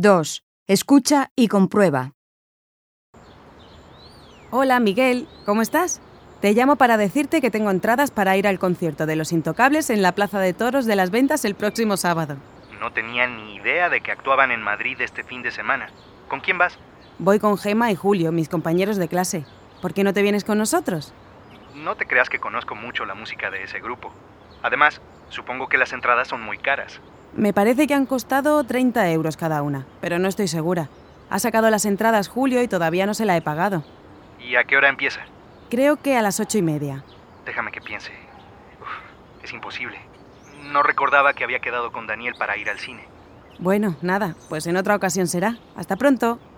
2. Escucha y comprueba. Hola, Miguel, ¿cómo estás? Te llamo para decirte que tengo entradas para ir al concierto de Los Intocables en la Plaza de Toros de las Ventas el próximo sábado. No tenía ni idea de que actuaban en Madrid este fin de semana. ¿Con quién vas? Voy con Gemma y Julio, mis compañeros de clase. ¿Por qué no te vienes con nosotros? No te creas que conozco mucho la música de ese grupo. Además, supongo que las entradas son muy caras. Me parece que han costado 30 euros cada una, pero no estoy segura. Ha sacado las entradas Julio y todavía no se la he pagado. ¿Y a qué hora empieza? Creo que a las 8:30. Déjame que piense. Es imposible. No recordaba que había quedado con Daniel para ir al cine. Bueno, nada, pues en otra ocasión será. Hasta pronto.